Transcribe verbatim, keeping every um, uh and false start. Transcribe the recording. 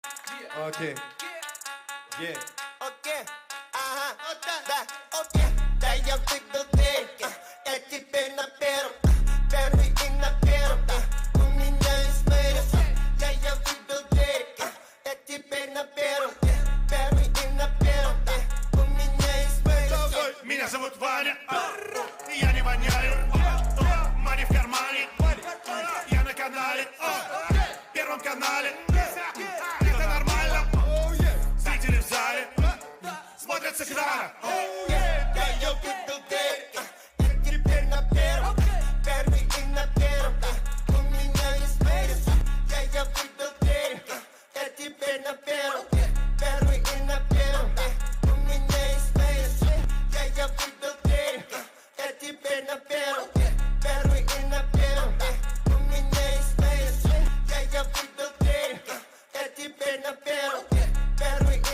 Окей. Yeah. Окей, ага, да, окей. Да, я выпил деньги, я теперь на первом, первый и на первом. У меня есть мэрис, да, я выпил деньги, я теперь на первом, первый и на первом. У меня есть мэрис. Меня зовут Ваня, я не воняю, мани в кармане, я на канале, первом канале. Это нормально, зрители в зале смотрят с экрана. Да, я выпил деньги, я теперь на первом, первый и на первом. У меня есть мэрис, да, я выпил деньги, я теперь на первом, первый и на первом. У меня есть мэрис, да, я выпил деньги, я теперь на первом, первый и на первом. У меня есть мэрис, да, я выпил деньги, я теперь на первом, первый